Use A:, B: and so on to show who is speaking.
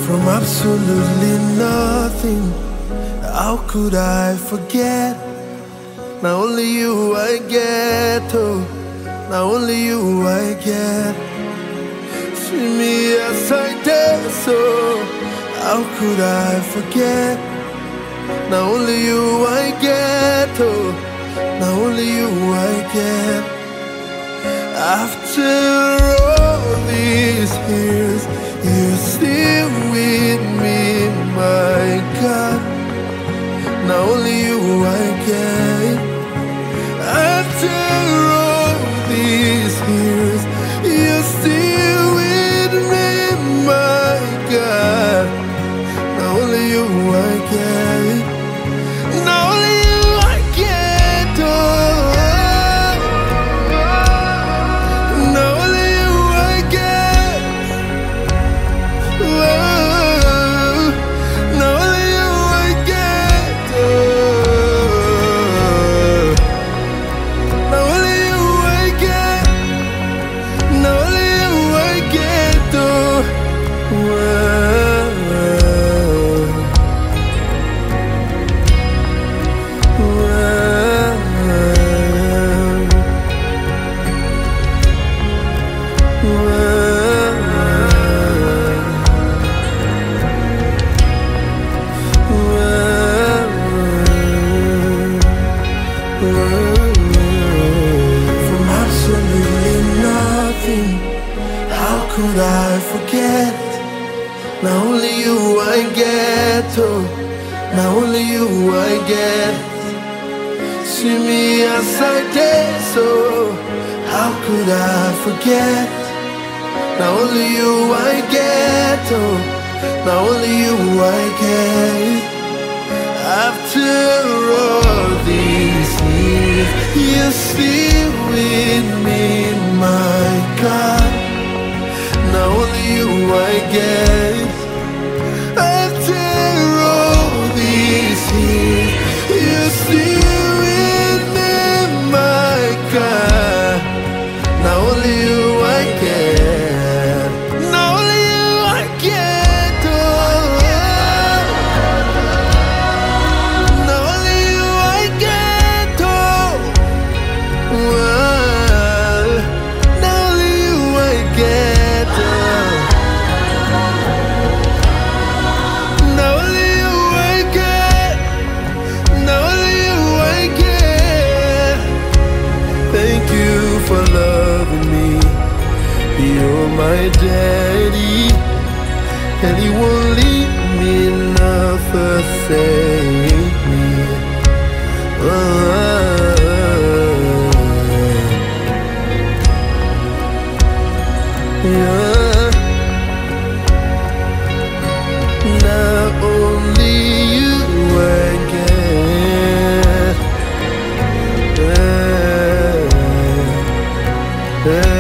A: From absolutely nothing, how could I forget? Not only you I get, oh, not only you I get. See me as I did, so how could I forget? Not only you I get, oh, not only you I get. After all these years, you're still with me, my God. Not only you I get. After all these years, you're still with me, my God. Not only you I get. Not only you I get, oh. Not only you I get. Oh. Not only you I get, oh. Not only you I get. Not only you I get, oh. From absolutely nothing, how could I forget? Not only you I get, oh, not only you I get. See me as I did, so how could I forget? Not only you I get, oh, not only you I get. After all these years, you're still with me, my God. Not only you I get. After all these years, you're still with me, my God. Not only you I get. Not only you I get, oh. Not only you I get, oh. Well, not only you I get, oh. Not only you I get. Not only you I get. Thank you for loving me. You're my daddy, and he won't leave me, not forsake me. Yeah. Not only you I get.